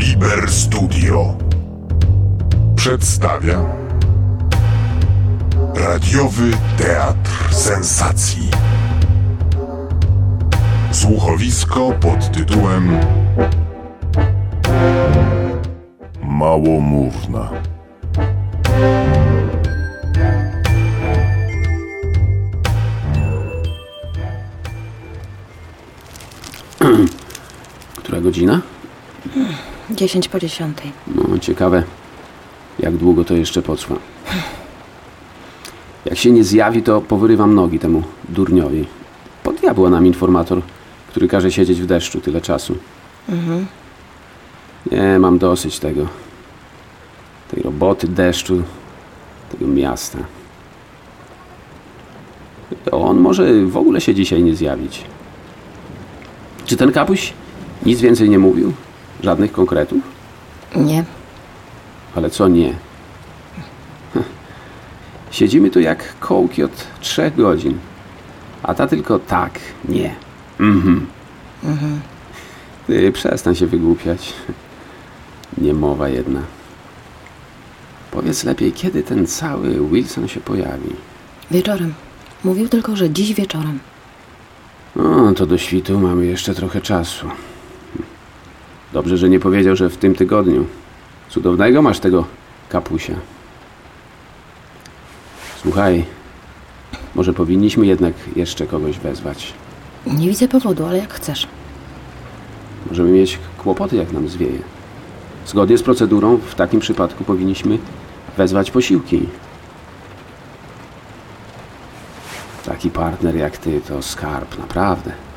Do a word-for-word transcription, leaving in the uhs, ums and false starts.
Liber Studio przedstawia radiowy teatr sensacji. Słuchowisko pod tytułem Małomówna. Która godzina? Dziesięć po dziesiątej. No, ciekawe, jak długo to jeszcze potrwa. Jak się nie zjawi, to powyrywam nogi temu durniowi. Po diabła nam informator, który każe siedzieć w deszczu tyle czasu. Mhm. Nie, mam dosyć tego. Tej roboty, deszczu, tego miasta. On może w ogóle się dzisiaj nie zjawić. Czy ten kapuś nic więcej nie mówił? Żadnych konkretów? Nie. Ale co nie? Siedzimy tu jak kołki od trzech godzin. A ta tylko tak, nie. Mhm. Mhm. Ty przestań się wygłupiać. Niemowa jedna. Powiedz lepiej, kiedy ten cały Wilson się pojawi? Wieczorem. Mówił tylko, że dziś wieczorem. No, to do świtu mamy jeszcze trochę czasu. Dobrze, że nie powiedział, że w tym tygodniu. Cudownego masz tego kapusia. Słuchaj, może powinniśmy jednak jeszcze kogoś wezwać. Nie widzę powodu, ale jak chcesz. Możemy mieć kłopoty, jak nam zwieje. Zgodnie z procedurą, w takim przypadku powinniśmy wezwać posiłki. Taki partner jak ty to skarb, naprawdę.